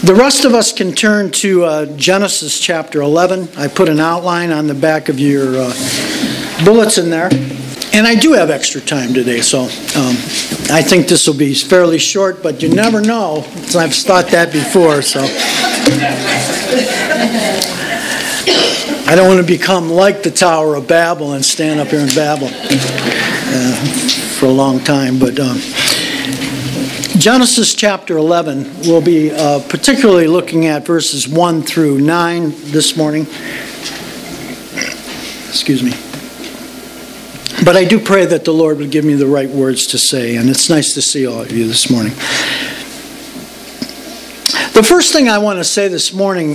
The rest of us can turn to Genesis chapter 11. I put an outline on the back of your bulletin there. And I do have extra time today, so I think this will be fairly short, but you never know. I've thought that before, so. I don't want to become like the Tower of Babel and stand up here and babble for a long time, but Genesis chapter 11, we'll be particularly looking at verses 1 through 9 this morning. Excuse me. But I do pray that the Lord would give me the right words to say, and it's nice to see all of you this morning. The first thing I want to say this morning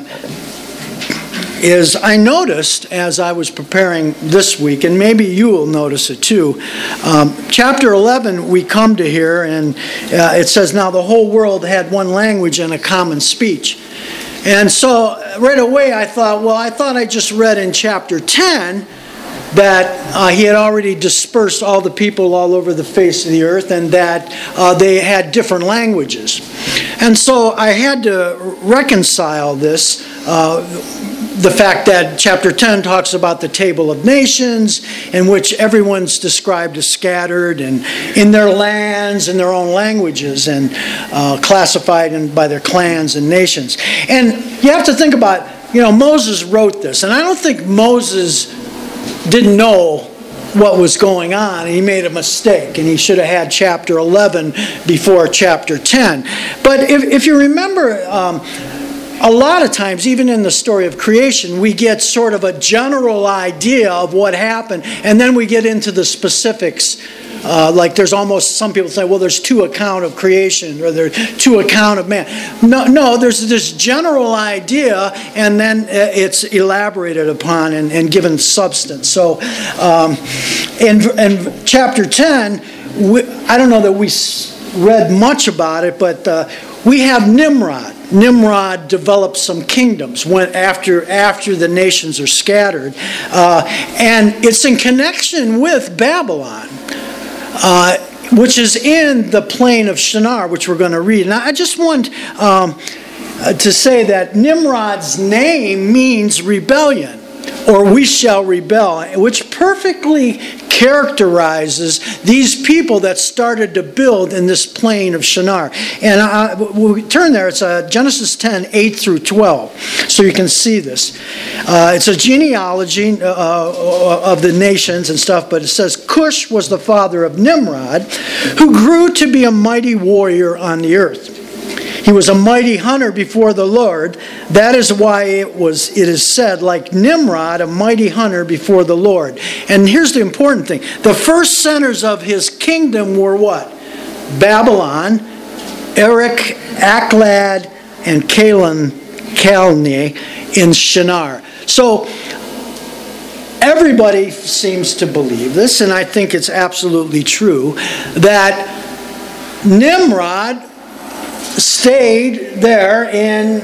is I noticed as I was preparing this week, and maybe you will notice it too, chapter 11 we come to here and it says, now the whole world had one language and a common speech. And so right away I thought I just read in chapter 10 that he had already dispersed all the people all over the face of the earth and that they had different languages. And so I had to reconcile this, the fact that chapter 10 talks about the table of nations in which everyone's described as scattered and in their lands and their own languages and classified by their clans and nations. And you have to think about, Moses wrote this, and I don't think Moses didn't know what was going on. He made a mistake, and he should have had chapter 11 before chapter 10. But if you remember, a lot of times, even in the story of creation, we get sort of a general idea of what happened, and then we get into the specifics. Like there's almost, some people say, well, there's two account of creation, or there's two account of man. No, there's this general idea, and then it's elaborated upon and given substance. So in chapter 10, I don't know that we read much about it, but we have Nimrod. Nimrod developed some kingdoms after the nations are scattered. And it's in connection with Babylon. Which is in the plain of Shinar, which we're going to read. Now, I just want to say that Nimrod's name means rebellion, or we shall rebel, which perfectly characterizes these people that started to build in this plain of Shinar. And we'll turn there. It's Genesis 10, 8 through 12, so you can see this. It's a genealogy of the nations and stuff, but it says, Cush was the father of Nimrod, who grew to be a mighty warrior on the earth. He was a mighty hunter before the Lord. That is why it is said, like Nimrod, a mighty hunter before the Lord. And here's the important thing. The first centers of his kingdom were what? Babylon, Erech, Aklad, and Calneh in Shinar. So everybody seems to believe this, and I think it's absolutely true, that Nimrod stayed there in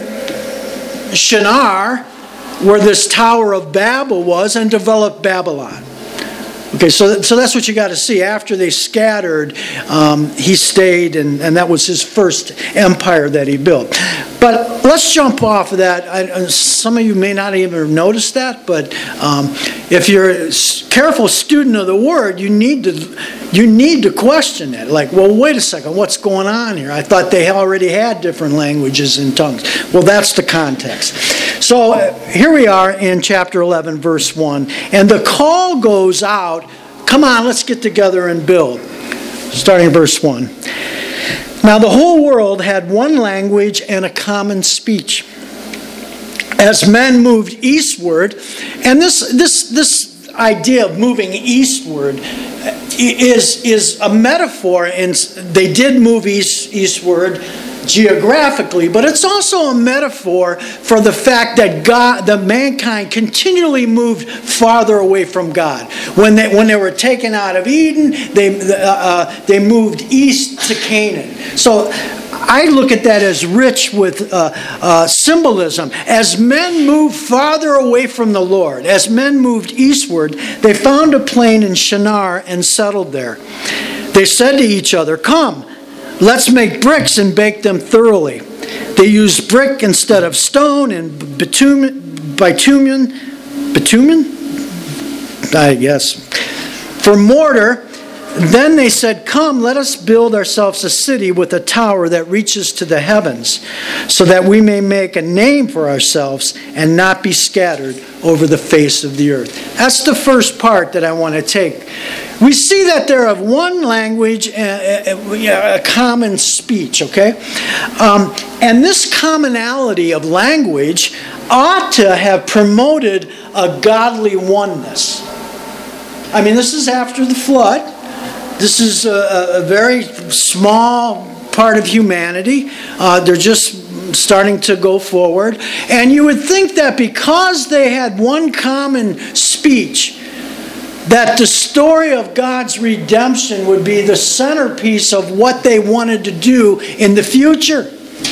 Shinar, where this Tower of Babel was, and developed Babylon. Okay, so that's what you got to see. After they scattered, he stayed, and that was his first empire that he built. But let's jump off of that. Some of you may not even have noticed that, but if you're a careful student of the Word, you need to question it. Like, well, wait a second, what's going on here? I thought they already had different languages and tongues. Well, that's the context. So here we are in chapter 11, verse 1, and the call goes out, come on, let's get together and build. Starting in verse 1. Now the whole world had one language and a common speech. As men moved eastward, and this idea of moving eastward is a metaphor, and they did move eastward geographically, but it's also a metaphor for the fact that mankind continually moved farther away from God. When they were taken out of Eden, they moved east to Canaan. So I look at that as rich with symbolism. As men moved farther away from the Lord, as men moved eastward, they found a plain in Shinar and settled there. They said to each other, "Come, let's make bricks and bake them thoroughly." They used brick instead of stone and bitumen, I guess, for mortar. Then they said, "Come, let us build ourselves a city with a tower that reaches to the heavens, so that we may make a name for ourselves and not be scattered over the face of the earth." That's the first part that I want to take. We see that they're of one language, a common speech, okay? And this commonality of language ought to have promoted a godly oneness. I mean, this is after the flood. This is a very small part of humanity. They're just starting to go forward. And you would think that because they had one common speech, that the story of God's redemption would be the centerpiece of what they wanted to do in the future.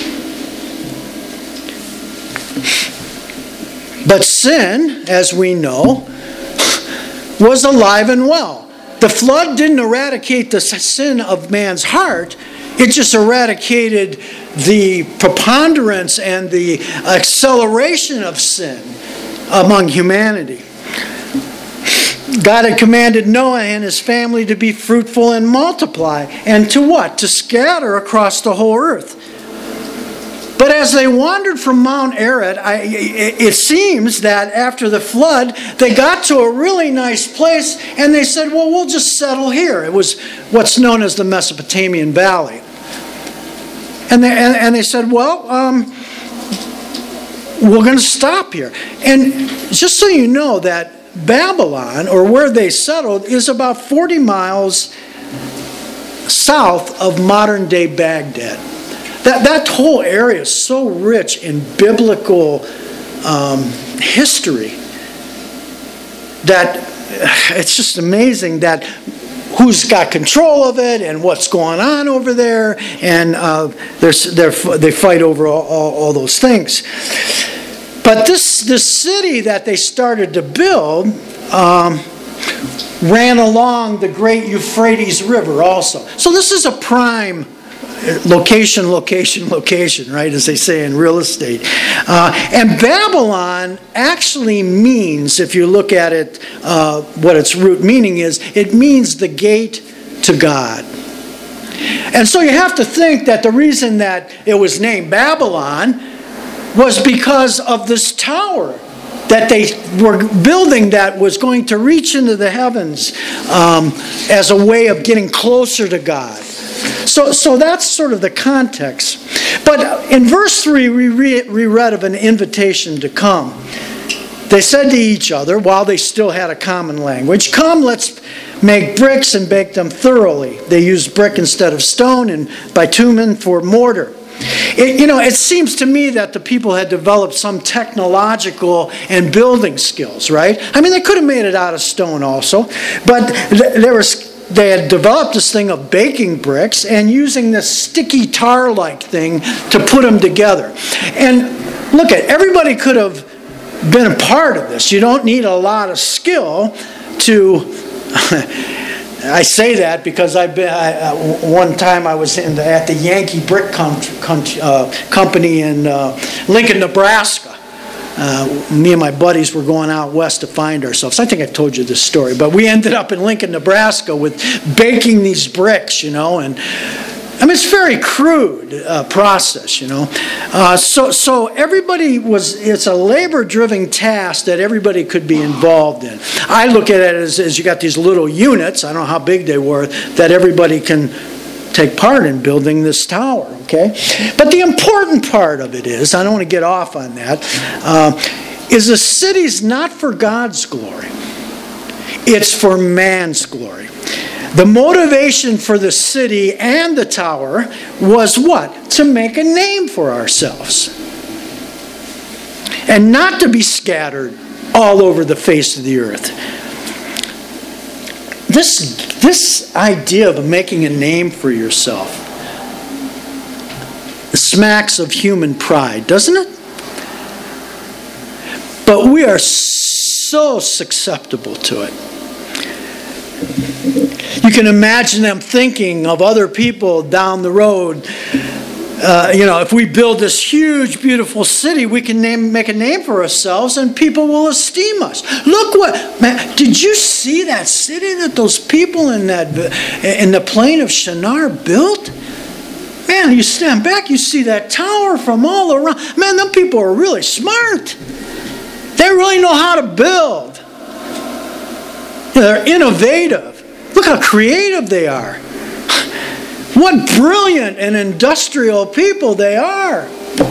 But sin, as we know, was alive and well. The flood didn't eradicate the sin of man's heart. It just eradicated the preponderance and the acceleration of sin among humanity. God had commanded Noah and his family to be fruitful and multiply. And to what? To scatter across the whole earth. But as they wandered from Mount Ararat, it seems that after the flood, they got to a really nice place and they said, well, we'll just settle here. It was what's known as the Mesopotamian Valley. And they said, well, we're going to stop here. And just so you know that Babylon, or where they settled, is about 40 miles south of modern-day Baghdad. That whole area is so rich in biblical history that it's just amazing that who's got control of it and what's going on over there, and they fight over all those things. But this city that they started to build ran along the great Euphrates River also. So this is a prime location, right, as they say in real estate. And Babylon actually means, if you look at it, what its root meaning is, it means the gate to God. And so you have to think that the reason that it was named Babylon was because of this tower that they were building that was going to reach into the heavens as a way of getting closer to God. So that's sort of the context. But in verse 3, we read of an invitation to come. They said to each other, while they still had a common language, "Come, let's make bricks and bake them thoroughly." They used brick instead of stone and bitumen for mortar. It seems to me that the people had developed some technological and building skills, right? I mean, they could have made it out of stone also, but they had developed this thing of baking bricks and using this sticky tar-like thing to put them together. And look, everybody could have been a part of this. You don't need a lot of skill to... I say that because one time I was at the Yankee Brick Company in Lincoln, Nebraska. Me and my buddies were going out west to find ourselves. I think I told you this story, but we ended up in Lincoln, Nebraska with baking these bricks, and I mean, it's a very crude process, So everybody it's a labor-driven task that everybody could be involved in. I look at it as you got these little units, I don't know how big they were, that everybody can take part in building this tower, okay? But the important part of it is, I don't want to get off on that, is the city's not for God's glory. It's for man's glory. The motivation for the city and the tower was what? To make a name for ourselves. And not to be scattered all over the face of the earth. This idea of making a name for yourself smacks of human pride, doesn't it? But we are so susceptible to it. You can imagine them thinking of other people down the road if we build this huge, beautiful city, we can make a name for ourselves and people will esteem us. Look man, did you see that city that those people in the plain of Shinar built? Man, you stand back, you see that tower from all around. Man, them people are really smart. They really know how to build. They're innovative. Look how creative they are. What brilliant and industrial people they are.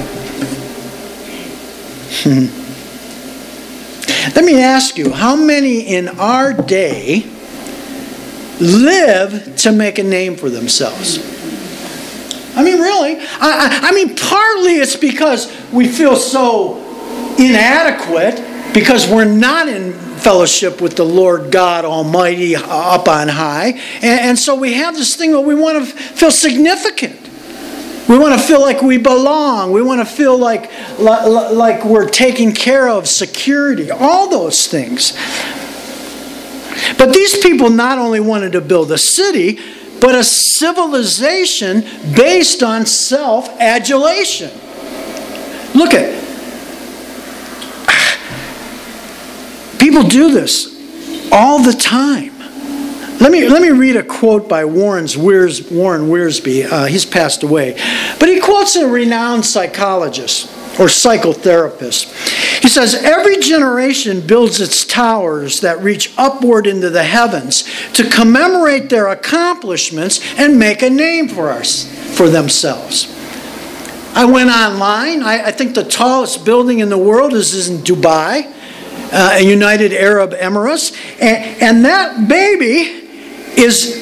Let me ask you, how many in our day live to make a name for themselves? I mean, really? I mean, partly it's because we feel so inadequate because we're not in fellowship with the Lord God Almighty up on high. And so we have this thing where we want to feel significant. We want to feel like we belong. We want to feel like we're taken care of, security, all those things. But these people not only wanted to build a city, but a civilization based on self-adulation. Look at people do this all the time. Let me read a quote by Warren Wiersbe. He's passed away. But he quotes a renowned psychologist or psychotherapist. He says, every generation builds its towers that reach upward into the heavens to commemorate their accomplishments and make a name for themselves. I went online. I think the tallest building in the world is in Dubai. United Arab Emirates, and that baby is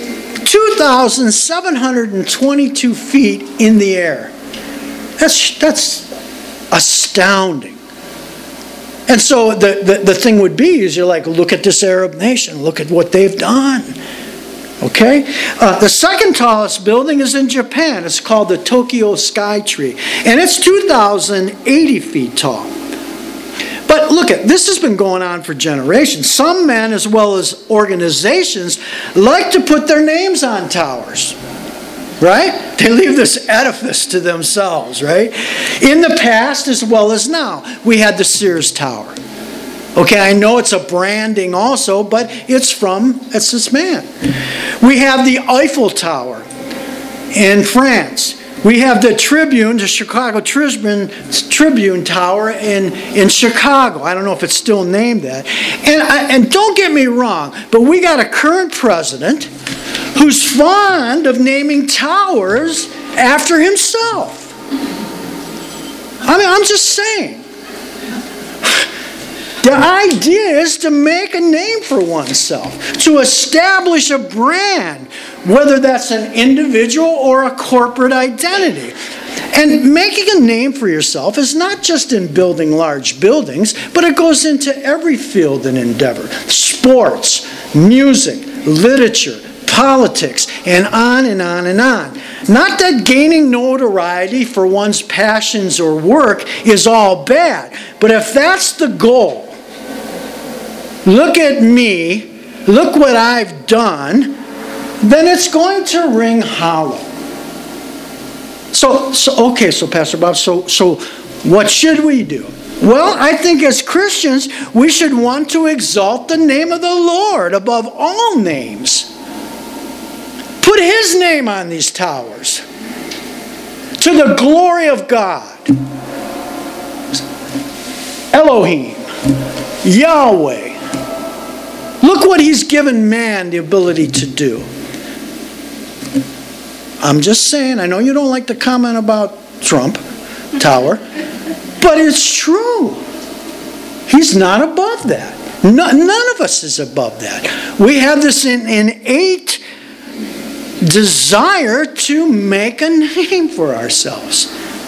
2,722 feet in the air. That's astounding. And so the thing would be is you're like, look at this Arab nation, look at what they've done. Okay? The second tallest building is in Japan. It's called the Tokyo Sky Tree, and it's 2,080 feet tall. But look, this has been going on for generations. Some men, as well as organizations, like to put their names on towers. Right? They leave this edifice to themselves, right? In the past as well as now, we had the Sears Tower. Okay, I know it's a branding also, but it's this man. We have the Eiffel Tower in France. We have the Chicago Tribune Tower in Chicago. I don't know if it's still named that. And don't get me wrong, but we got a current president who's fond of naming towers after himself. I mean, I'm just saying. The idea is to make a name for oneself, to establish a brand, whether that's an individual or a corporate identity. And making a name for yourself is not just in building large buildings, but it goes into every field and endeavor. Sports, music, literature, politics, and on and on and on. Not that gaining notoriety for one's passions or work is all bad, but if that's the goal, look at me, look what I've done, then it's going to ring hollow. So Pastor Bob, so what should we do? Well, I think as Christians, we should want to exalt the name of the Lord above all names. Put His name on these towers to the glory of God. Elohim, Yahweh. Look what He's given man the ability to do. I'm just saying, I know you don't like to comment about Trump Tower, but it's true. He's not above that. None of us is above that. We have this innate desire to make a name for ourselves.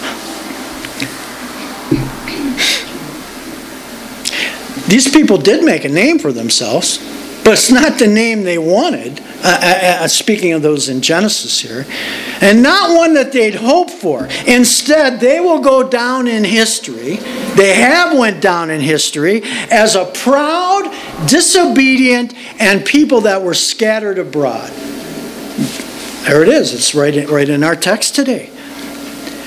These people did make a name for themselves, but it's not the name they wanted. Speaking of those in Genesis here, and not one that they'd hoped for. Instead, they will go down in history. They have went down in history as a proud, disobedient, and people that were scattered abroad. There it is. It's right in our text today.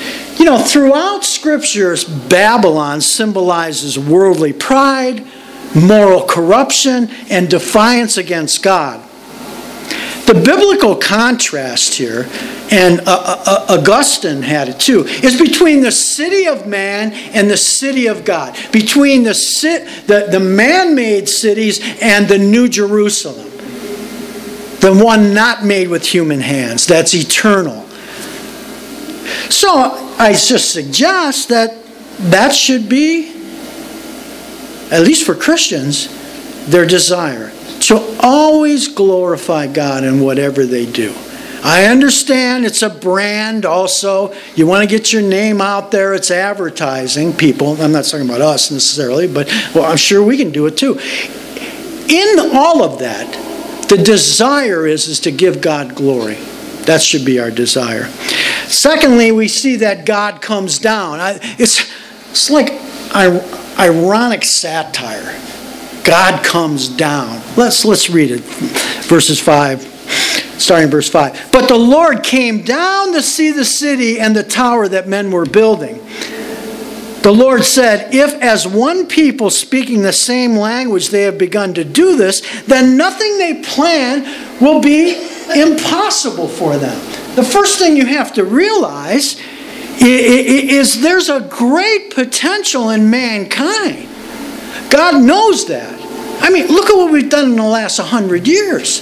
Throughout scriptures, Babylon symbolizes worldly pride, moral corruption, and defiance against God. The biblical contrast here, and Augustine had it too, is between the city of man and the city of God. Between the man-made cities and the New Jerusalem. The one not made with human hands. That's eternal. So I just suggest that should be, at least for Christians, their desire. To always glorify God in whatever they do. I understand it's a brand also. You want to get your name out there. It's advertising people. I'm not talking about us necessarily, but I'm sure we can do it too. In all of that, the desire is to give God glory. That should be our desire. Secondly, we see that God comes down. It's like ironic satire. God comes down. Let's read it. Verses 5, starting verse 5. But the Lord came down to see the city and the tower that men were building. The Lord said, if as one people speaking the same language they have begun to do this, then nothing they plan will be impossible for them. The first thing you have to realize is there's a great potential in mankind. God knows that. I mean, look at what we've done in the last 100 years.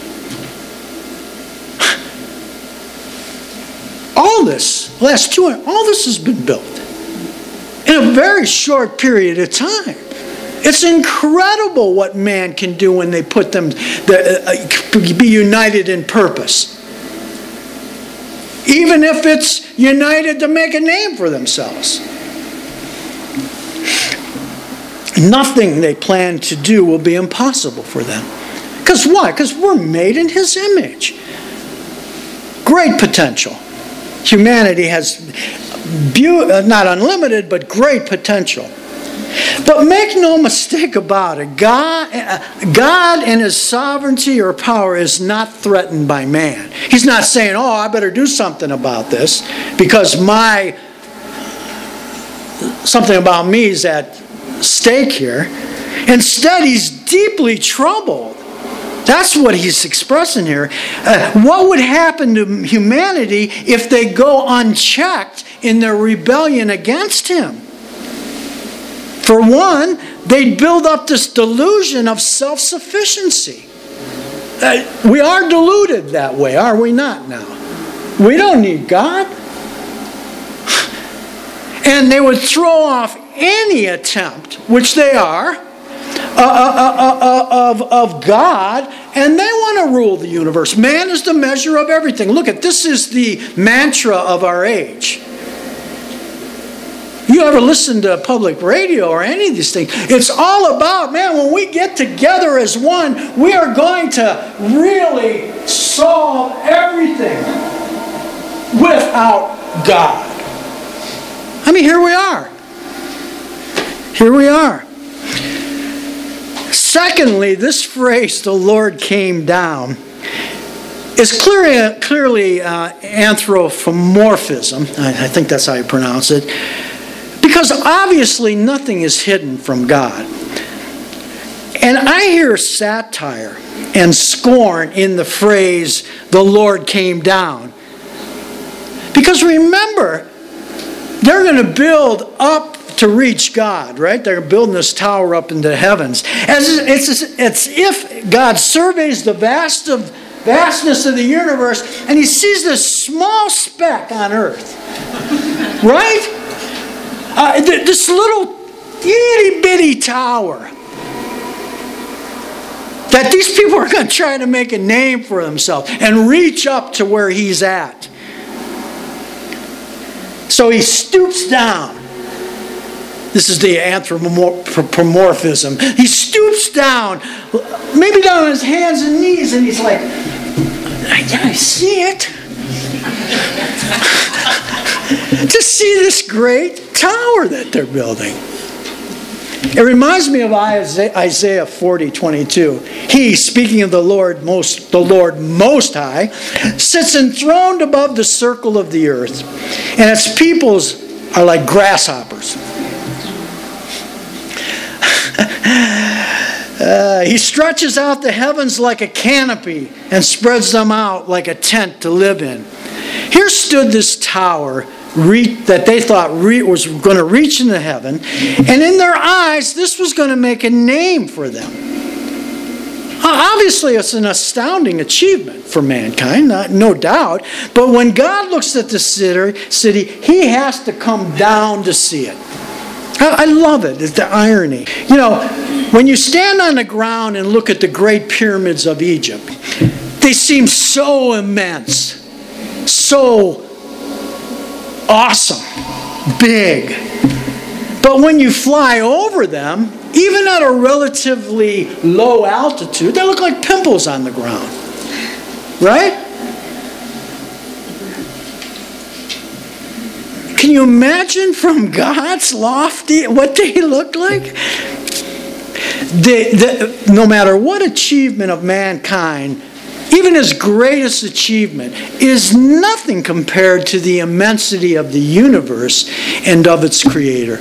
All this, last 200, all this has been built in a very short period of time. It's incredible what man can do when they put them, be united in purpose. Even if it's united to make a name for themselves. Nothing they plan to do will be impossible for them. Because why? Because we're made in His image. Great potential. Humanity has not unlimited, but great potential. But make no mistake about it, God in His sovereignty or power is not threatened by man. He's not saying, oh, I better do something about this because something about me is at stake here. Instead, He's deeply troubled. That's what He's expressing here. What would happen to humanity if they go unchecked in their rebellion against Him? For one, they'd build up this delusion of self-sufficiency. We are deluded that way, are we not now? We don't need God. And they would throw off any attempt, which they are, of God, and they want to rule the universe. Man is the measure of everything. Look this is the mantra of our age. You ever listen to public radio or any of these things? It's all about, man, when we get together as one, we are going to really solve everything without God. I mean, here we are. Here we are. Secondly, this phrase, the Lord came down, is clearly anthropomorphism. I think that's how you pronounce it. Because obviously nothing is hidden from God. And I hear satire and scorn in the phrase, the Lord came down. Because remember, they're going to build up to reach God, right? They're building this tower up into the heavens. It's if God surveys the vastness of the universe and He sees this small speck on earth. Right? This little itty-bitty tower that these people are going to try to make a name for themselves and reach up to where He's at. So He stoops down. This is the anthropomorphism. He stoops down, maybe down on his hands and knees, and He's like, I see it. To see this great tower that they're building. It reminds me of Isaiah 40:22. He, speaking of the Lord Most High, sits enthroned above the circle of the earth, and its peoples are like grasshoppers. He stretches out the heavens like a canopy and spreads them out like a tent to live in. Here stood this tower that they thought was going to reach into heaven, and in their eyes, this was going to make a name for them. Obviously, it's an astounding achievement for mankind, no doubt, but when God looks at the city, He has to come down to see it. I love it. It's the irony. You know, when you stand on the ground and look at the great pyramids of Egypt, they seem so immense, so awesome, big. But when you fly over them, even at a relatively low altitude, they look like pimples on the ground. Right? Can you imagine from God's lofty what they look like? No matter what achievement of mankind, even his greatest achievement, is nothing compared to the immensity of the universe and of its creator.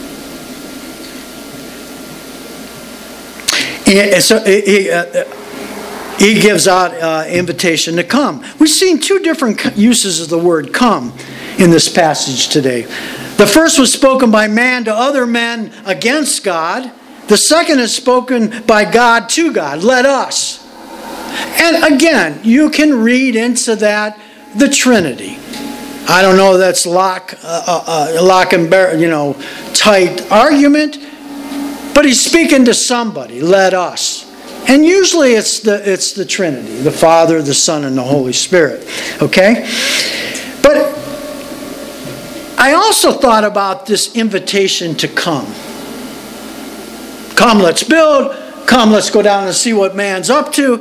So he gives out invitation to come. We've seen two different uses of the word come in this passage today. The first was spoken by man to other men against God. The second is spoken by God to God. Let us. And again, you can read into that the Trinity. I don't know if that's lock and barrel, tight argument, but he's speaking to somebody. Let us. And usually it's the Trinity, the Father, the Son, and the Holy Spirit. Okay? But I also thought about this invitation to come. Come, let's build. Come, let's go down and see what man's up to.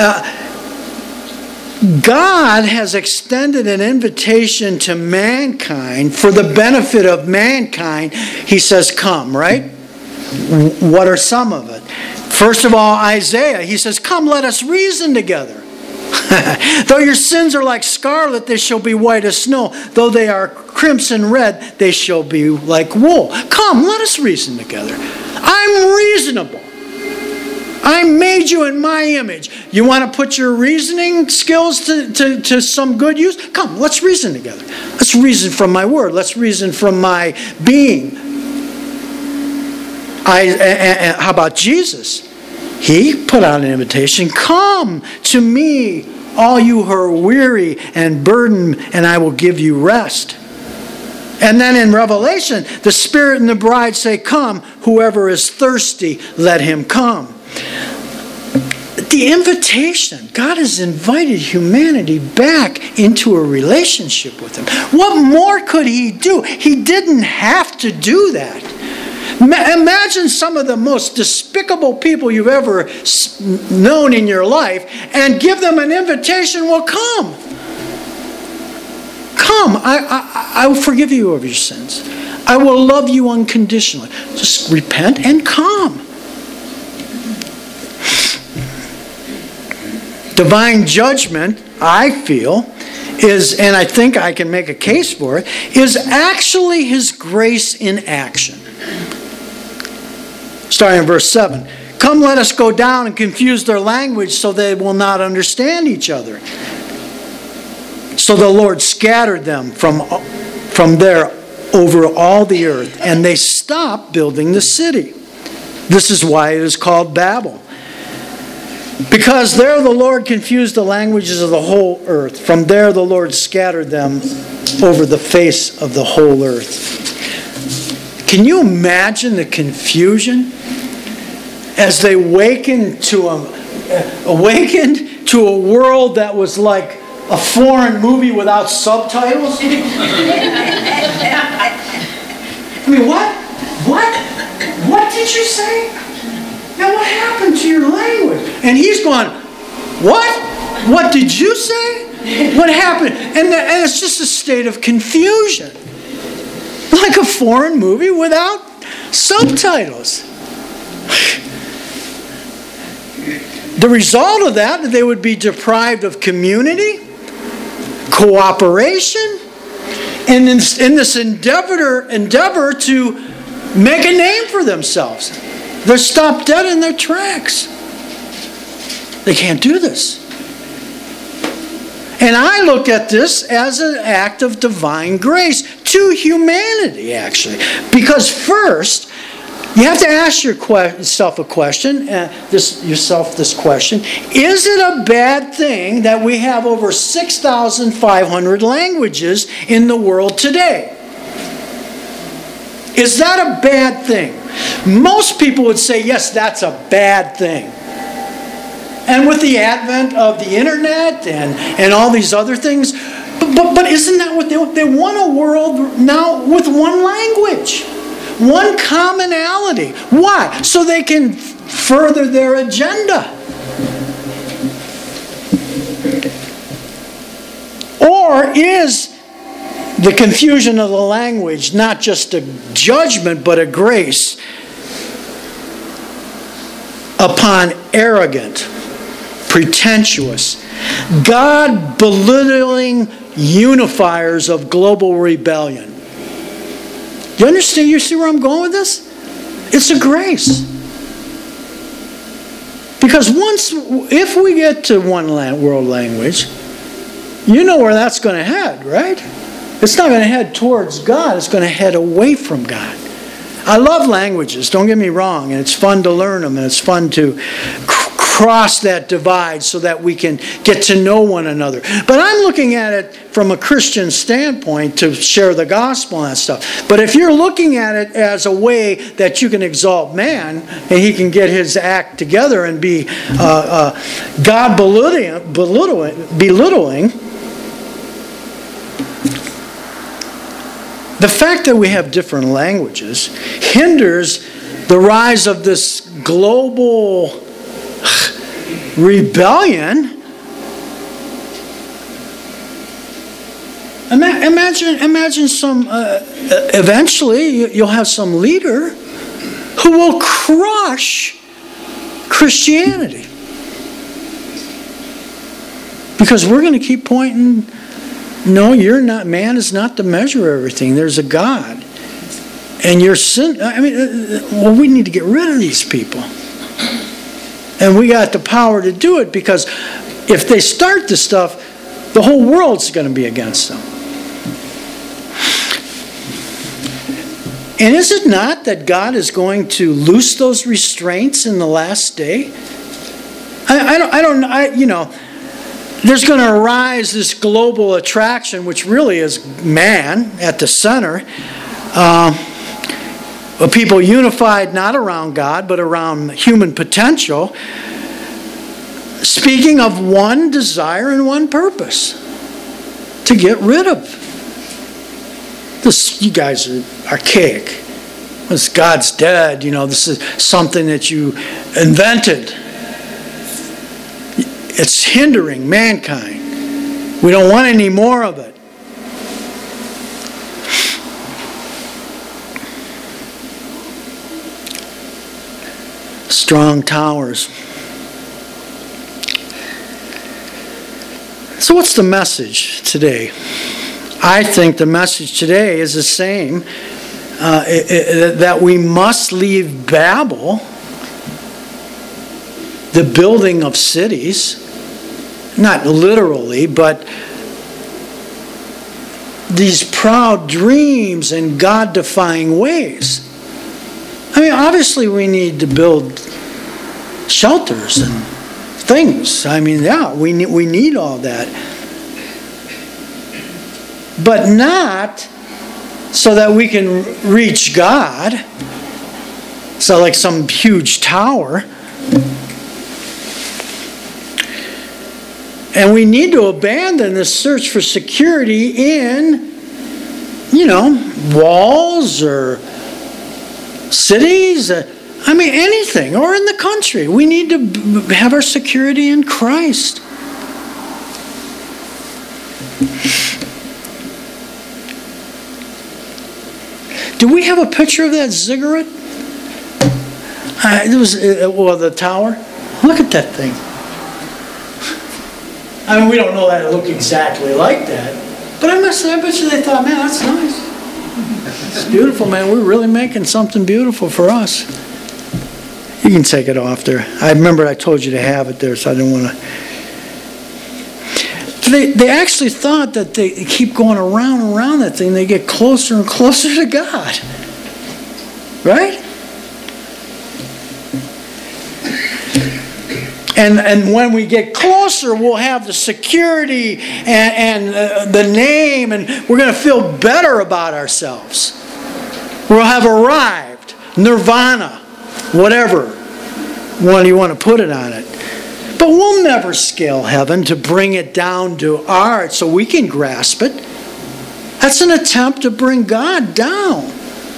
God has extended an invitation to mankind for the benefit of mankind. He says, come, right? What are some of it? First of all, Isaiah, he says, come, let us reason together. Though your sins are like scarlet, they shall be white as snow. Though they are crimson red, they shall be like wool. Come, let us reason together. I'm reasonable. I made you in my image. You want to put your reasoning skills to some good use? Come, let's reason together. Let's reason from my word. Let's reason from my being. How about Jesus? He put out an invitation. Come to me, all you who are weary and burdened, and I will give you rest. And then in Revelation, the Spirit and the bride say, come, whoever is thirsty, let him come. The invitation, God has invited humanity back into a relationship with Him. What more could He do? He didn't have to do that. Imagine some of the most despicable people you've ever known in your life and give them an invitation, well, come. Come, I will forgive you of your sins. I will love you unconditionally. Just repent and come. Divine judgment, I feel, is, and I think I can make a case for it, is actually His grace in action. Starting in verse 7. Come, let us go down and confuse their language so they will not understand each other. So the Lord scattered them from there over all the earth, and they stopped building the city. This is why it is called Babel. Because there the Lord confused the languages of the whole earth. From there the Lord scattered them over the face of the whole earth. Can you imagine the confusion as they awakened to a world that was like a foreign movie without subtitles? I mean, what? What did you say? Now what happened to your language? And he's going, what? What did you say? What happened? And it's just a state of confusion. Like a foreign movie without subtitles. The result of that, they would be deprived of community, cooperation, and in this endeavor to make a name for themselves. They're stopped dead in their tracks. They can't do this. And I look at this as an act of divine grace to humanity, actually. Because first, you have to ask yourself a question, this question. Is it a bad thing that we have over 6,500 languages in the world today? Is that a bad thing? Most people would say, yes, that's a bad thing. And with the advent of the internet and all these other things, but isn't that what they want? A world now with one language, one commonality. Why? So they can further their agenda. Or is the confusion of the language not just a judgment but a grace upon arrogant, pretentious, God belittling unifiers of global rebellion? You understand? You see where I'm going with this? It's a grace. Because if we get to one world language, you know where that's going to head, right? It's not going to head towards God. It's going to head away from God. I love languages, don't get me wrong, and it's fun to learn them, and it's fun to cross that divide so that we can get to know one another. But I'm looking at it from a Christian standpoint to share the gospel and that stuff. But if you're looking at it as a way that you can exalt man and he can get his act together and be God belittling, the fact that we have different languages hinders the rise of this global rebellion. Imagine some. Eventually, you'll have some leader who will crush Christianity, because we're going to keep pointing. No, you're not. Man is not the measure of everything. There's a God, and your sin. Well, we need to get rid of these people. And we got the power to do it, because if they start this stuff, the whole world's going to be against them. And is it not that God is going to loose those restraints in the last day? There's going to arise this global attraction, which really is man at the center. People unified not around God, but around human potential, speaking of one desire and one purpose: to get rid of this. You guys are archaic. This God's dead. This is something that you invented. It's hindering mankind. We don't want any more of it. Strong towers. So what's the message today? I think the message today is the same, that we must leave Babel, the building of cities, not literally, but these proud dreams and God-defying ways. Obviously we need to build shelters and things. We need all that. But not so that we can reach God. So like some huge tower. And we need to abandon this search for security in, walls or cities, anything, or in the country. We need to have our security in Christ. Do we have a picture of that ziggurat? It was, the tower. Look at that thing. I mean, we don't know that it looked exactly like that. But I bet you they thought, man, that's nice. It's beautiful, man. We're really making something beautiful for us. You can take it off there. I remember I told you to have it there, so I didn't want to. They actually thought that they keep going around and around that thing, they get closer and closer to God. Right? And when we get closer, we'll have the security and the name, and we're going to feel better about ourselves. We'll have arrived. Nirvana. Whatever one you want to put it on it. But we'll never scale heaven to bring it down to art so we can grasp it. That's an attempt to bring God down.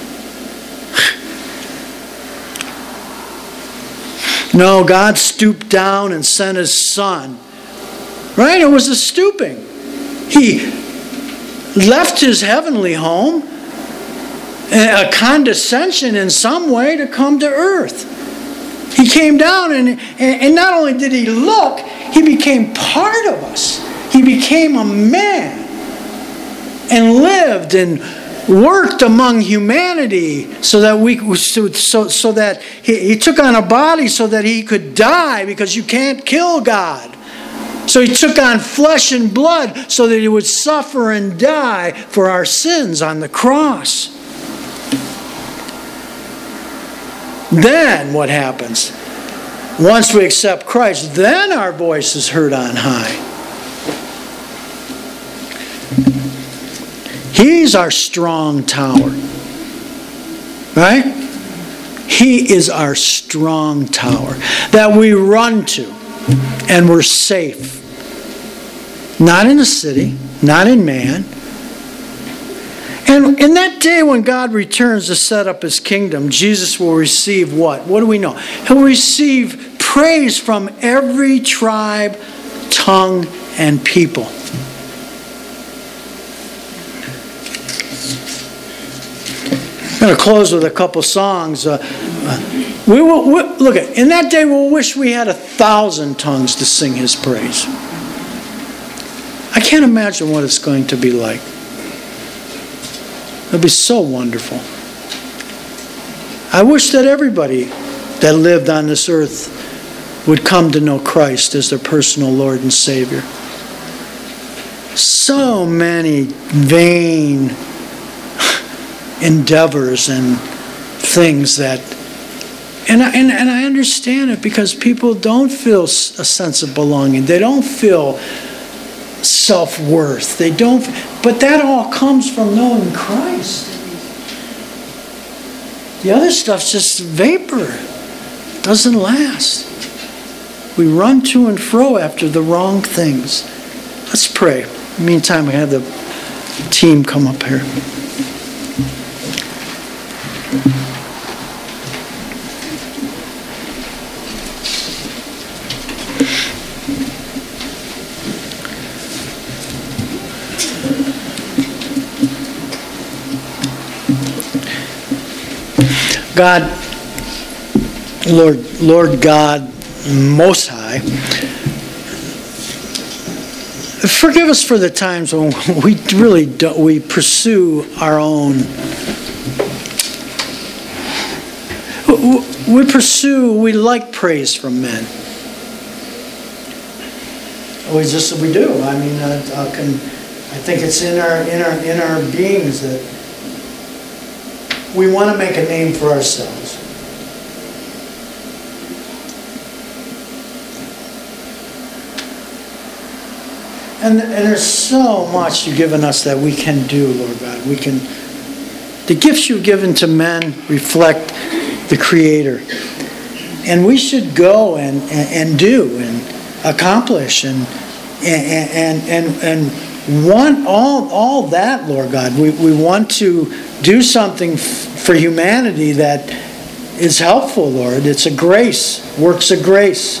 No, God stooped down and sent His Son. Right? It was a stooping. He left His heavenly home, a condescension in some way, to come to earth. He came down and not only did He look, He became part of us. He became a man and lived and worked among humanity so that so that he took on a body so that He could die, because you can't kill God. So He took on flesh and blood so that He would suffer and die for our sins on the cross. Then what happens? Once we accept Christ, then our voice is heard on high. He's our strong tower. Right? He is our strong tower that we run to, and we're safe. Not in a city, not in man. And in that day when God returns to set up His kingdom, Jesus will receive what? What do we know? He'll receive praise from every tribe, tongue, and people. I'm going to close with a couple songs. Look, in that day we'll wish we had 1,000 tongues to sing His praise. I can't imagine what it's going to be like. It'll be so wonderful. I wish that everybody that lived on this earth would come to know Christ as their personal Lord and Savior. So many vain endeavors and things that, and I understand it, because people don't feel a sense of belonging. They don't feel self-worth. They don't, but that all comes from knowing Christ. The other stuff's just vapor. It doesn't last. We run to and fro after the wrong things. Let's pray. Meantime, we have the team come up here. God, Lord God, Most High, forgive us for the times when we really don't, we pursue our own. We like praise from men. We do. I mean, I think it's in our beings that we want to make a name for ourselves. And there's so much You've given us that we can do, Lord God. The gifts You've given to men reflect the Creator. And we should go and do and accomplish and want all that, Lord God. We want to do something for humanity that is helpful, Lord. It's a grace, works of grace.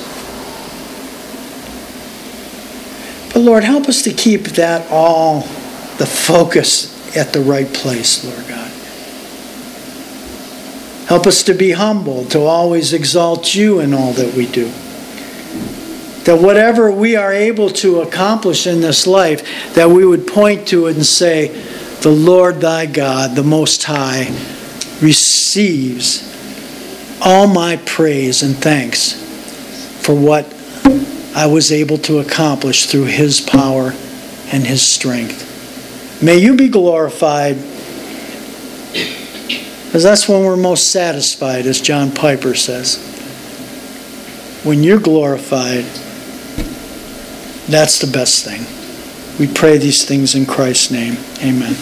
But Lord, help us to keep that all, the focus at the right place, Lord God. Help us to be humble, to always exalt you in all that we do. That whatever we are able to accomplish in this life, that we would point to it and say, the Lord thy God, the Most High, receives all my praise and thanks for what I was able to accomplish through His power and His strength. May you be glorified, because that's when we're most satisfied, as John Piper says. When you're glorified, that's the best thing. We pray these things in Christ's name. Amen.